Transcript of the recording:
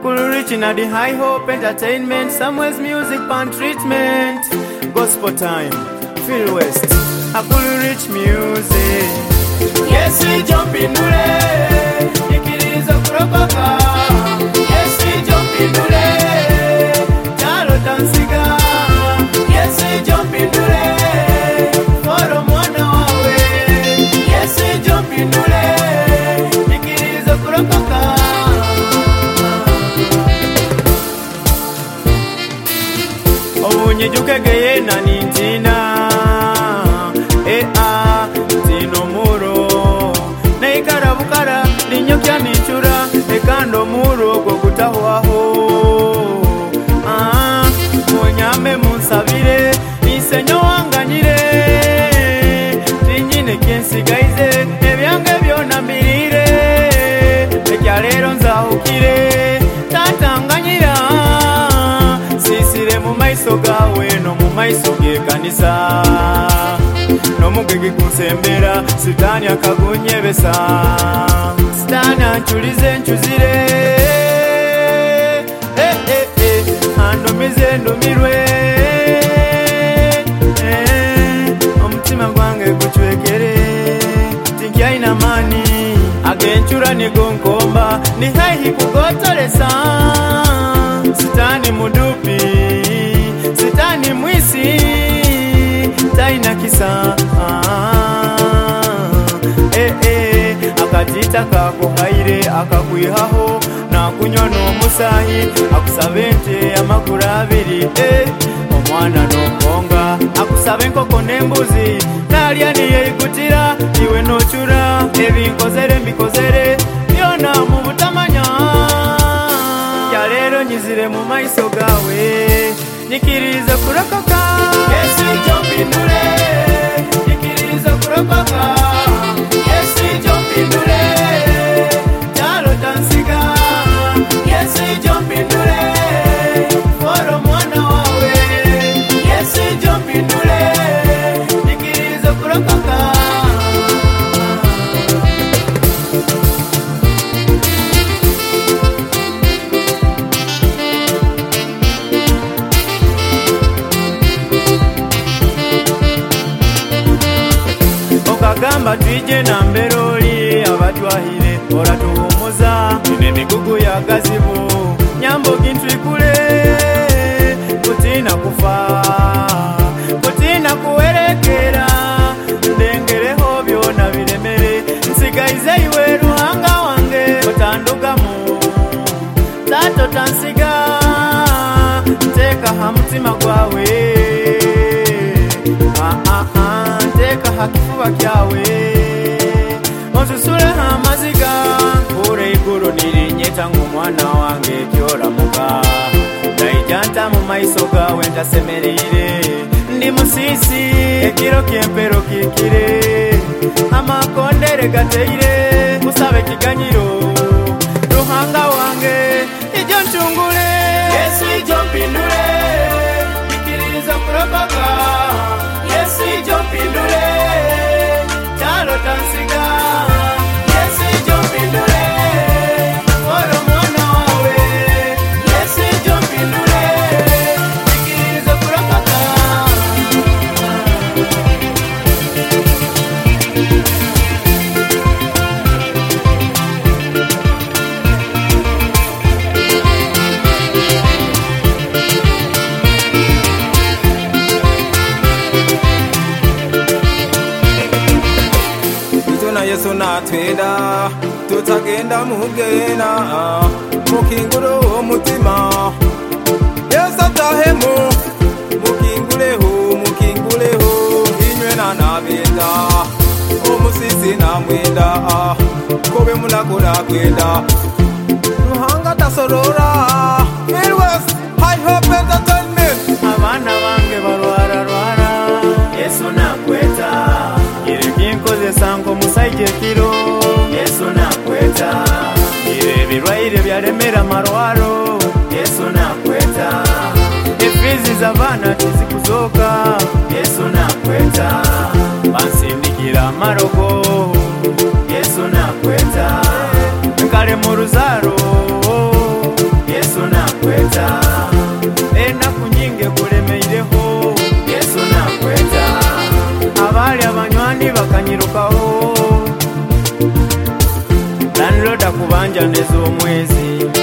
Cool Rich in the High Hope Entertainment, Samuel's Music Band Treatment, Gospel Time, Phil West, a Cool Rich Music. Yes, we jump in the ikiriza kurokoka. Yes, we jump in the Chalo Tansiga. Yes, we jump in the Foro mwana wawe. Yes, we jump in the ikiriza kurokoka. Obunyijuke geye na nintina tino muro neikara bukara linyokya nichura ekando muro go kutahwaho munyame munsabire nisenyo wanganyire tinyine kensigaize ebyange byona mbirire ekya lero nzahukire tatanganyira sisire mu maiso gawe no mu maiso gekanisa no mugege kunsembera sitani akagunyebesa sitani anchulize nchuzire andumize ndumirwe omutima gwange guchwekere tinkya ina mani agenchura nigonkomba ni haihi kugotolesa sitani mudupi sitani mwisi taina kisa akatita kako haire akakwihaho nakunyono omusahi akusabente amakuru abiri omwana nokonga akusabe nkoko nembuzi nalya niyeigutira iwe nochura ebinkozere mbikozere byona mu butamanya kyalero nyizire mu maiso gawe nikiriza kurokoka. Yes, we jump in the nikiriza kurokoka. Yes, we jump in the Chalo Tansiga. Yes, we jump in the Foro mwana wawe. Yes, we jump in the nikiriza kurokoka. Gamba twije na mberoli abatwahire ora tuumuza ine migugu ya gazibu nyambo gintwikule kutina kufa kutina kuwerekera ndengereho byona biremere nsigaize iwe ruhanga wange otandugamu tato tansiga teka hamutima gwawe teka hakifuba kyawe osusule hamaziga kure iguru nirinyeta ng'omwana wange kyoramuka ndayijanta mu maiso gawe ndasemerire ndi musisi ekiro kyempero kikire amakondere gateire kusabe kiganyiro ruhanga wange ijo nchungule. Yes, we jump in the ikiriza kurokoka. Yes, we jump in the Chalo Tansiga. Yes, we jump in the Foro mwana wawe. Yes, we jump in the ikiriza kurokoka. Yesu natwenda tutagenda mugena mukinguro omutima Yesu atahemu mukinguleho inywe na nabenda omusisi na mwenda kobe munakora kwenda ruhanga tasorora Phil West High Hope Entertainment. Abana bange barwara Yesu nakweta irekinkoze sanko musaije kiro. Yesu nakweta ire birwaire byaremera marwaro. Yesu nakweta efizi z'abana tizikuzoka. Yesu nakweta bansindikira marogo. Yesu nakweta kale mu ruzaro. landlord akubanja nez'omwezi